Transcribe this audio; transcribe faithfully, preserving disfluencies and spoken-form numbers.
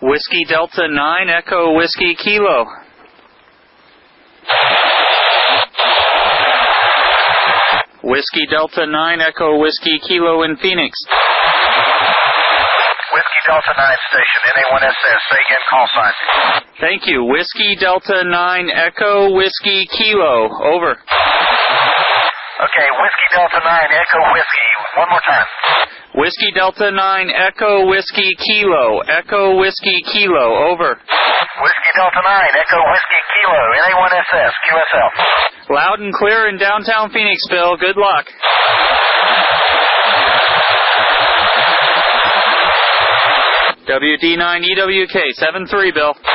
Whiskey Delta nine, Echo Whiskey Kilo. Whiskey Delta nine, Echo Whiskey Kilo in Phoenix. Whiskey Delta nine station, N A one S S. Say again, call sign. Thank you. Whiskey Delta nine, Echo Whiskey Kilo. Over. Okay, Whiskey Delta nine, Echo Whiskey. One more time. Whiskey Delta nine, Echo Whiskey Kilo. Echo Whiskey Kilo. Over. Whiskey Delta nine, Echo Whiskey Kilo, N A one S S, Q S L. Loud and clear in downtown Phoenix, Bill. Good luck. W D nine E W K, seven three, Bill.